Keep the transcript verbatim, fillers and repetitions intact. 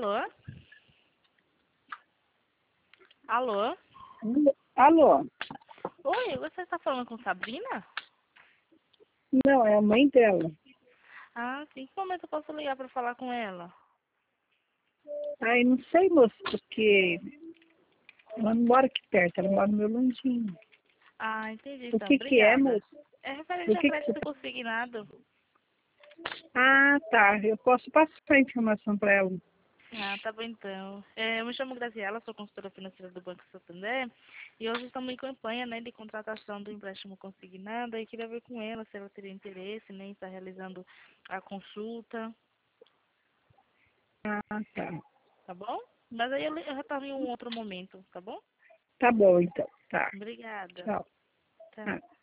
Alô? Alô? Alô? Oi, você está falando com Sabrina? Não, é a mãe dela. Ah, sim. Que momento eu posso ligar para falar com ela? Ai, não sei, moço, porque ela não mora aqui perto, ela mora no meu longinho. Ah, entendi, O então. que que é, Obrigada. moço? É referente O a que que você... crédito consignado. Ah, tá. Eu posso passar a informação para ela. Ah, tá bom então. É, eu me chamo Graziela, sou consultora financeira do Banco Santander e hoje estamos em campanha, né, de contratação do empréstimo consignado e queria ver com ela se ela teria interesse, né, em estar realizando a consulta, Ah, tá. tá bom? Mas aí eu, eu retorno em um outro momento, tá bom? Tá bom, então. Tá. Obrigada. Tchau. Tchau. Ah.